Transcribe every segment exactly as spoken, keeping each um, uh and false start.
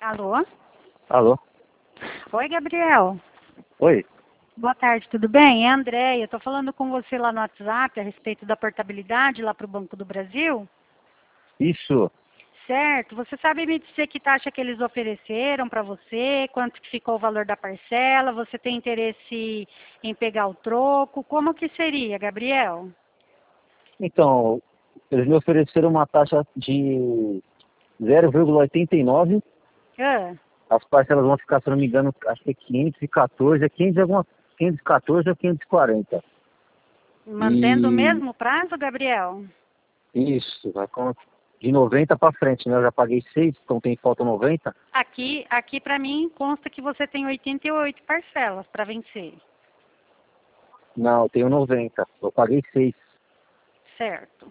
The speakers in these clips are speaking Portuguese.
Alô? Alô? Oi, Gabriel. Oi? Boa tarde, tudo bem? É a Andréia. Estou falando com você lá no WhatsApp a respeito da portabilidade lá para o Banco do Brasil. Isso. Certo. Você sabe me dizer que taxa que eles ofereceram para você? Quanto que ficou o valor da parcela? Você tem interesse em pegar o troco? Como que seria, Gabriel? Então, eles me ofereceram uma taxa de zero vírgula oitenta e nove. Ah, As parcelas vão ficar, se não me engano, acho que é quinhentos e quatorze, é quinhentos e alguma, quinhentos e quatorze ou quinhentos e quarenta. mantendo o E mesmo prazo, Gabriel? isso, vai com de noventa para frente, né? Eu já paguei seis, então tem falta noventa. Aqui, aqui para mim consta que você tem oitenta e oito parcelas para vencer. Não, eu tenho noventa. Eu paguei seis. Certo.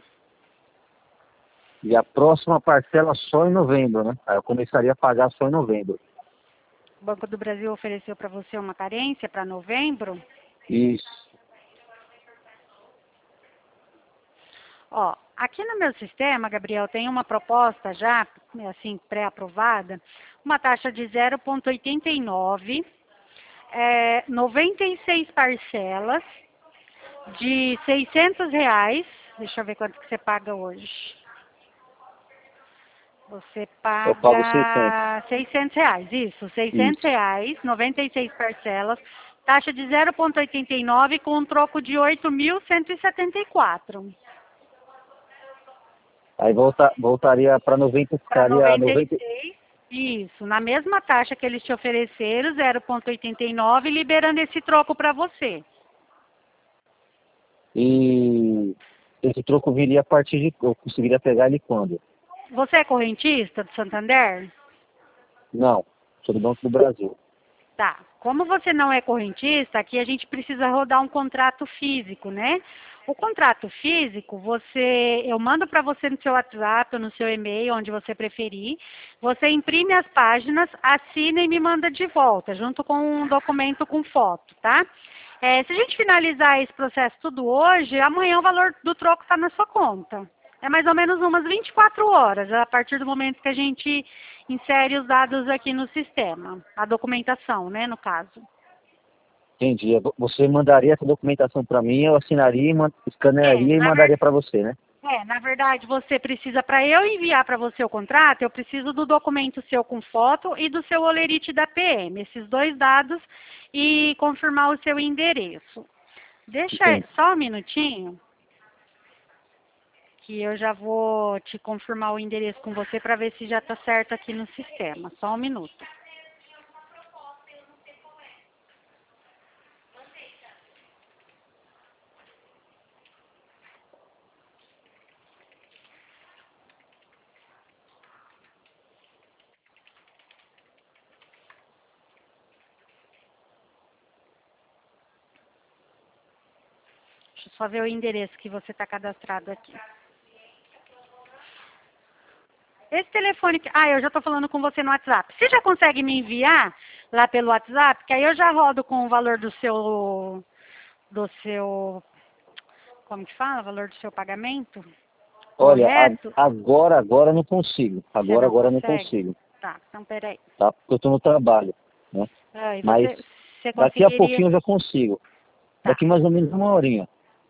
E a próxima parcela só em novembro, né? Aí eu começaria a pagar só em novembro. O Banco do Brasil ofereceu para você uma carência para novembro? Isso. Ó, aqui no meu sistema, Gabriel, tem uma proposta já, assim, pré-aprovada, uma taxa de zero vírgula oitenta e nove, é, noventa e seis parcelas de seiscentos reais. Deixa eu ver quanto que você paga hoje. Você Eu pago seiscentos. paga seiscentos reais, isso, seiscentos Isso. reais, noventa e seis parcelas, taxa de zero vírgula oitenta e nove com um troco de oito mil cento e setenta e quatro. Aí volta, voltaria para noventa, Para ficaria noventa e noventa. seis, isso, na mesma taxa que eles te ofereceram, zero vírgula oitenta e nove, liberando esse troco para você. E esse troco viria a partir de. Eu conseguiria pegar ele quando? Você é correntista do Santander? Não, sou do Banco do Brasil. Tá. Como você não é correntista, aqui a gente precisa rodar um contrato físico, né? O contrato físico, você, eu mando para você no seu WhatsApp ou no seu e-mail, onde você preferir. Você imprime as páginas, assina e me manda de volta, junto com um documento com foto, tá? É, se a gente finalizar esse processo tudo hoje, amanhã o valor do troco está na sua conta. É mais ou menos umas vinte e quatro horas, a partir do momento que a gente insere os dados aqui no sistema. A documentação, né, no caso. Entendi. Você mandaria essa documentação para mim, eu assinaria, man- É, escanearia e na, mandaria ver... para você, né? é, na verdade, você precisa, para eu enviar para você o contrato, eu preciso do documento seu com foto e do seu olerite da P M, esses dois dados, e confirmar o seu endereço. Deixa Entendi. só um minutinho, que eu já vou te confirmar o endereço com você para ver se já está certo aqui no sistema. Só um minuto. Deixa eu só ver o endereço que você está cadastrado aqui. Esse telefone... que- Ah, eu já estou falando com você no WhatsApp. Você já consegue me enviar lá pelo WhatsApp? Que aí eu já rodo com o valor do seu... Do seu... Como que fala? O valor do seu pagamento? Olha, Correto? a- agora, agora eu não consigo. Você Agora, não agora eu não consegue? consigo, Tá, então peraí. tá? Porque eu estou no trabalho, né? Ah, e Mas você, você daqui a conseguiria... pouquinho eu já consigo. Tá. Daqui mais ou menos uma horinha.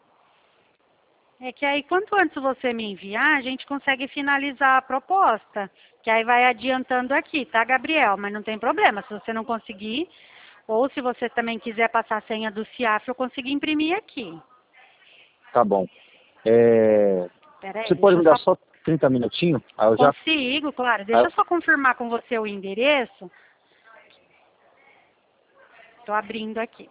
É que aí, quanto antes você me enviar, a gente consegue finalizar a proposta. Que aí vai adiantando aqui, tá, Gabriel? Mas não tem problema, se você não conseguir, ou se você também quiser passar a senha do CIAF, eu consigo imprimir aqui. Tá bom. É, Peraí, Você pode deixa eu me dar só... só trinta minutinhos? Aí eu já. Consigo, claro. aí Deixa eu- eu só confirmar com você o endereço. Estou abrindo aqui.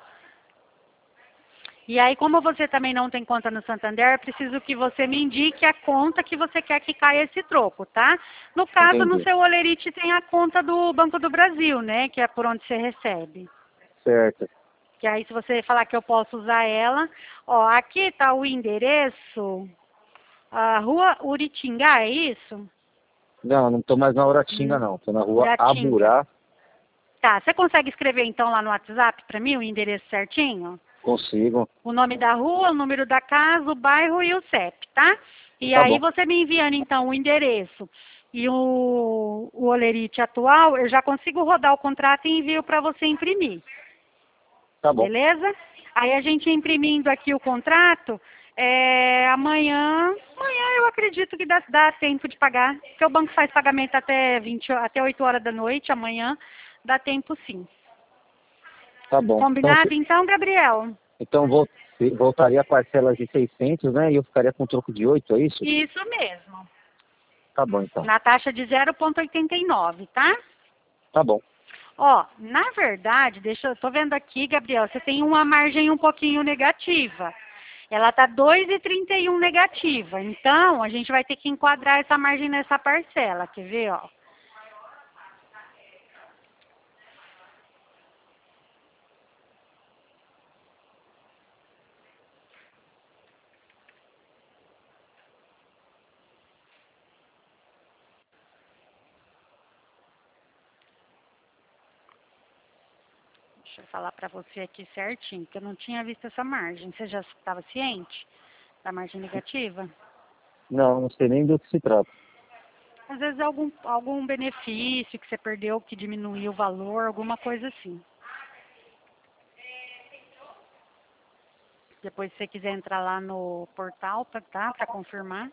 E aí, como você também não tem conta no Santander, eu preciso que você me indique a conta que você quer que caia esse troco, tá? No caso, no Entendi. seu Olerite tem a conta do Banco do Brasil, né? Que é por onde você recebe. Certo. Que aí, se você falar que eu posso usar ela... Ó, aqui está o endereço, a Rua Uritingá, é isso? Não, não tô mais na Uratinga, Hum, não. Tô na rua Uratinga. Aburá. Tá, você consegue escrever então lá no WhatsApp para mim o endereço certinho? Consigo. O nome da rua, o número da casa, o bairro e o C E P, tá? E Tá aí bom. você me enviando então o endereço e o, o holerite atual, eu já consigo rodar o contrato e envio para você imprimir. Tá bom. Beleza? Aí a gente imprimindo aqui o contrato, é, amanhã, amanhã eu acredito que dá, dá tempo de pagar, porque o banco faz pagamento até, vinte, até oito horas da noite, amanhã dá tempo sim. Tá bom. Combinado Então, então, Gabriel? então vol- voltaria a parcela de seiscentos, né? E eu ficaria com troco de oito, é isso? Isso mesmo. Tá bom, então. Na taxa de zero vírgula oitenta e nove, tá? Tá bom. Ó, na verdade, deixa eu tô vendo aqui, Gabriel, você tem uma margem um pouquinho negativa. Ela tá dois vírgula trinta e um negativa. Então, a gente vai ter que enquadrar essa margem nessa parcela, quer ver, ó? Deixa eu falar para você aqui certinho, que eu não tinha visto essa margem. Você já estava ciente da margem negativa? Não, não sei nem do que se trata. Às vezes é algum, algum benefício que você perdeu, que diminuiu o valor, alguma coisa assim. Depois, se você quiser entrar lá no portal, pra, tá, para confirmar.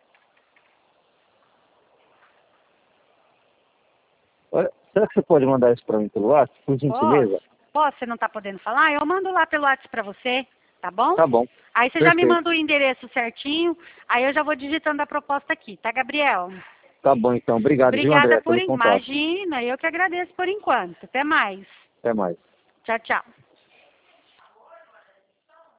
Olha, será que você pode mandar isso para mim pelo WhatsApp, por gentileza? Posso? Posso? Você não está podendo falar? Eu mando lá pelo WhatsApp para você, tá bom? Tá bom. Aí você já me Perfeito. manda o endereço certinho, aí eu já vou digitando a proposta aqui, tá, Gabriel? Tá bom, então. Obrigado, viu, Obrigada André, por... pelo contato. Imagina, eu que agradeço por enquanto. Até mais. Até mais. Tchau, tchau.